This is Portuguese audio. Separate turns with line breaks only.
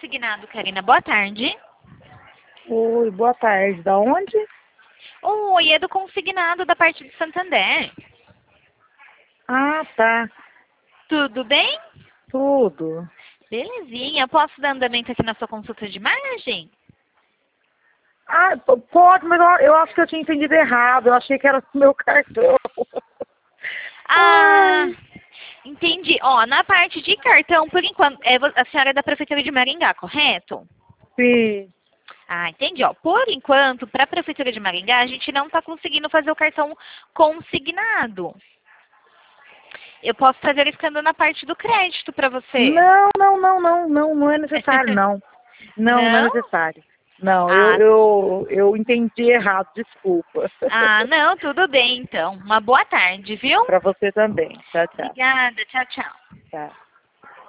consignado, Karina. Boa tarde.
Oi, boa tarde. Da onde?
Oi, é do consignado da parte de Santander.
Ah, tá.
Tudo bem?
Tudo.
Belezinha. Posso dar andamento aqui na sua consulta de imagem?
Ah, pode, mas eu acho que eu tinha entendido errado. Eu achei que era o meu cartão.
Ah,
Ai,
entendi. Ó, na parte de cartão, por enquanto, a senhora é da Prefeitura de Maringá, correto?
sim.
Ah, entendi. Ó, por enquanto, para a Prefeitura de Maringá, a gente não está conseguindo fazer o cartão consignado. Eu posso estar verificando na parte do crédito para você.
Não é necessário, não. Não é
Não?
necessário. Não, eu,
Ah,
eu, eu entendi errado, desculpa.
não, tudo bem então. Uma boa tarde, viu?
Para você também. Tchau, tchau.
Obrigada, tchau, tchau.
Tchau.